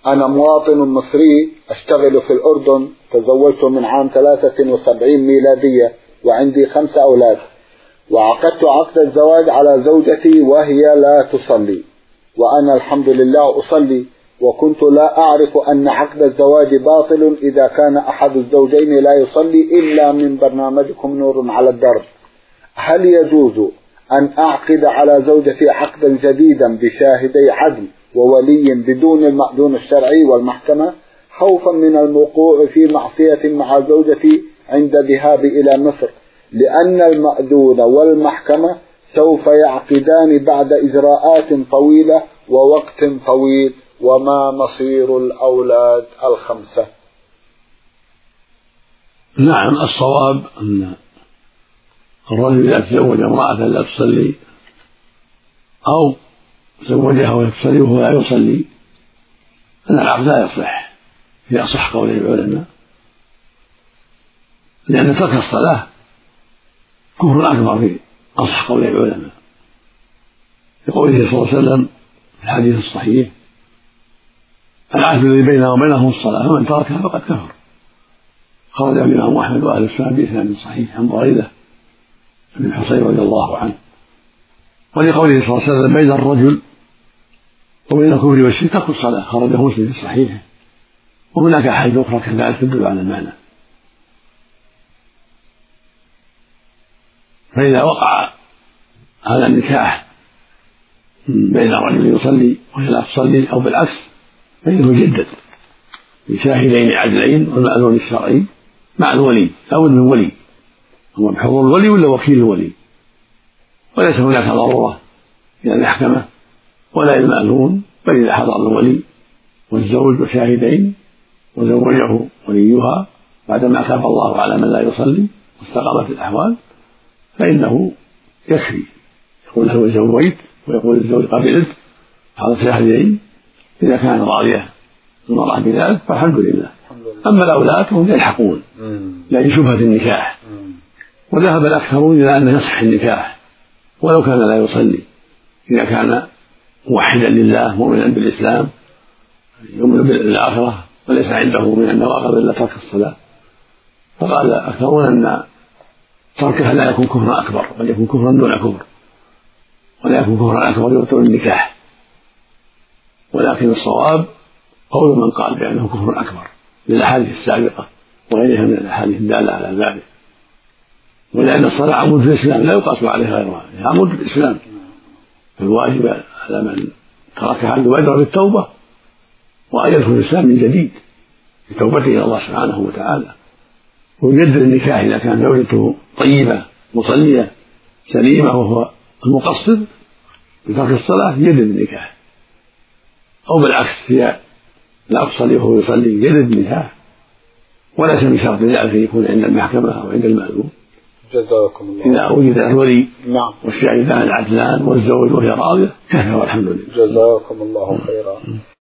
أنا مواطن مصري أشتغل في الأردن، تزوجت من عام 73 ميلادية وعندي 5 أولاد، وعقدت عقد الزواج على زوجتي وهي لا تصلي، وأنا الحمد لله أصلي، وكنت لا أعرف أن عقد الزواج باطل إذا كان أحد الزوجين لا يصلي إلا من برنامجكم نور على الدرب. هل يجوز أن أعقد على زوجتي عقدا جديدا بشاهدي عدل وولي بدون المأذون الشرعي والمحكمة، خوفا من الوقوع في معصية مع زوجتي عند ذهابي إلى مصر، لأن المأذون والمحكمة سوف يعقدان بعد إجراءات طويلة ووقت طويل، وما مصير الأولاد ال5؟ نعم، الصواب أن الرجل إذا تزوج امرأة لا تصلي أو زوجها وهي تصلي وهو لا يصلي أن العقد لا يصح في أصح قول العلماء، لأن ترك الصلاة كفر أكبر في أصح قول العلماء، لقوله صلى الله عليه وسلم في الحديث الصحيح: العهد الذي بيننا وبينهم الصلاة فمن تركها فقد كفر. خرج الإمام أحمد وأهل السنة بإسناد صحيح عن بريدة بن حصين رضي الله عنه. ولقوله صلى الله عليه وسلم: بين الرجل وبين الكفر والشرك ترك الصلاة، خرجه مسلم في صحيحه. وهناك أحاديث أخرى كذلك تدل على المعنى. فإذا وقع هذا النكاح بين رجل يصلي وهي لا تصلي أو بالعكس فإنه يجدد بشاهدين عدلين والمأذون الشرعي مع الولي أو من ولي، هو بحضور الولي ولا وكيل الولي، وليس هناك ضرورة إلى المحكمة ولا إلى المأذون، بل إذا حضر الولي والزوج وشاهدين وزوجه وليها بعدما تاب الله على من لا يصلي واستقامت الأحوال فإنه يكفي، يقول له زوجت ويقول الزوج قبلت حضر شاهدين، إذا كان راضية المرأة بذلك فالحمد لله. أما الأولاد فهم يلحقون لأجل شبهة النكاح، وذهب الأكثرون إلى أن يصح النكاح ولو كان لا يصلي، إذا كان موحدا لله مؤمنا بالإسلام يؤمن بالآخرة وليس عنده من النواقض إلا ترك الصلاة. فقال الأكثرون أن تركها لا يكون كفرا أكبر، بل يكون كفرا دون كفر، ولا يكون كفرا أكبر يبطل النكاح، ولكن الصواب قول من قال بأنه كفر أكبر للأحاديث السابقة وغيرها من الأحاديث الدالة على ذلك، ولأن الصلاة عمود في الإسلام لا يقاس عليها غيرها، هي عمود في الإسلام، فالواجب على من تركها أن يبادر بالتوبة وأن يدخل الإسلام من جديد بتوبته إلى الله سبحانه وتعالى، ويجدد النكاح إذا كان زوجته طيبة مصلية سليمة وهو المقصد بترك الصلاة يجدد النكاح، أو بالعكس هي لا تصلي وهو يصلي يجدد النكاح، وليس من شرط ذلك يكون عند المحكمة أو عند المأذون. جزاكم الله. إذا وجد الولي نعم والشاهدان العدلان والزوج وهي راضية كفى والحمد لله. جزاكم الله خيرا.